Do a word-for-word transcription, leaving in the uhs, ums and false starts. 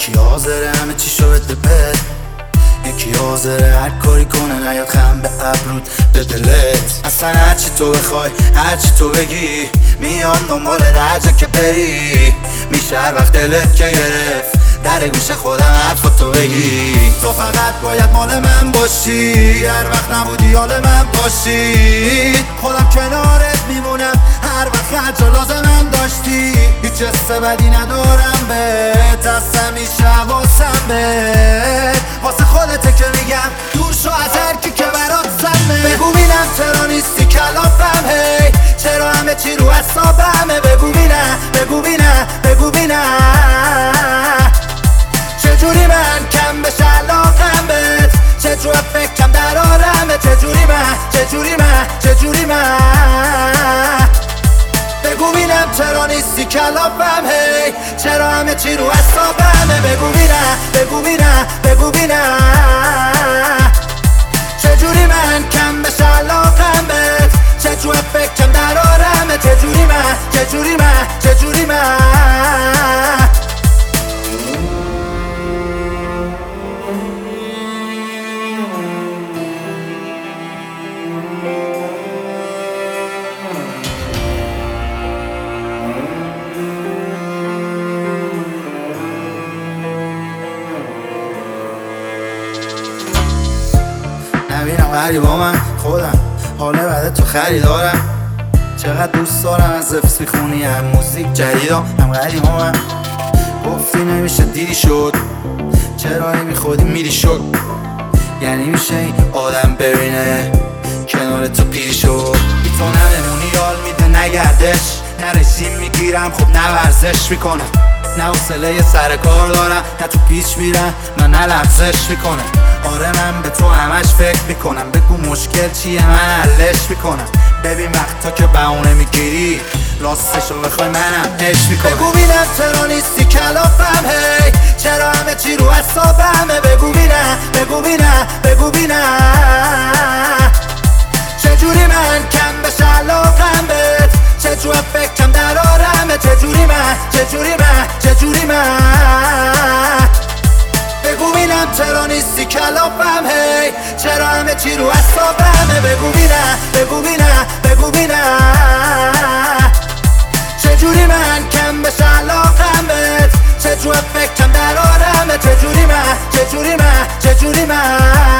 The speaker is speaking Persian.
یکی حاضره همه چی شو بده بد، یکی حاضره هر کاری کنه نیاد خم به ابرود به دلت. اصلا هرچی تو بخوای هرچی تو بگی میام دنبال هر جا که بری. میشه هر وقت دلت که گرفت در گوش خودم حرفاتو بگی. تو فقط باید مال من باشی، هر وقت نبودی حال من باشی. خودم کنارت میمونم هر وقت هر جا لازمم داشتی. هیچ حس بدی ندارم بهت، از همیشه حواسم بهت. واسه خودته که میگم دور شو از هر کی که برات سمه. بگو بینم چرا نیستی کلافم، هی چرا همه چی رو حسابمه. بگو بینم بگو بینم بگو بینم چجوری من کم بشه علاقم بهت، چجوری فکرم در آرمه. چجوری من چجوری من چجوری من بگو بینم چرا نیستی کلافم، هی چرا همه چی رو حسابمه. بگو بینم بگو بینم بگو بینم چجوری من کم بشه علاقم بهت، چجوری فکرم در آرمه. چجوری من چجوری من چجوری من نبینم غریبا من خودم حاله بعد تو خریدارم. چقدر دوست دارم از زفت میخونی هم موزیک جدیدم هم غریبا من. گفتی نمیشه دیدی شد، چرا نمیخودی میری شد. یعنی میشه این آدم ببینه کنار تو پیری شد. بی تو نمونی یال میده نگردش، نه رژیم میگیرم خب نه ورزش میکنم، نه حوصله سر کار دارم نه تو پیچ میرم من نه لغزش میکنم. آره من به تو همش فکر میکنم، بگو مشکل چیه من حلش میکنم. ببین وقتا که بهونه میگیری راستشو بخوای منم عشق میکنم. بگو بینم چرا نیستی کلافم، هی چرا همه چی رو حسابمه. بگو بینم بگو بینم بگو بینم چجوری من کم بشه علاقم بهت، چجوری فکرم در آرمه. چجوری من چجوری من چجوری من بگو بینم چرا نیستی کلافم، هی چرا همه چی رو حسابمه. بگو بینم بگو بینم بگو بینم چجوری من کم بشه علاقم بهت، چجوری فکرم در آرمه. چجوری من چجوری من چجوری من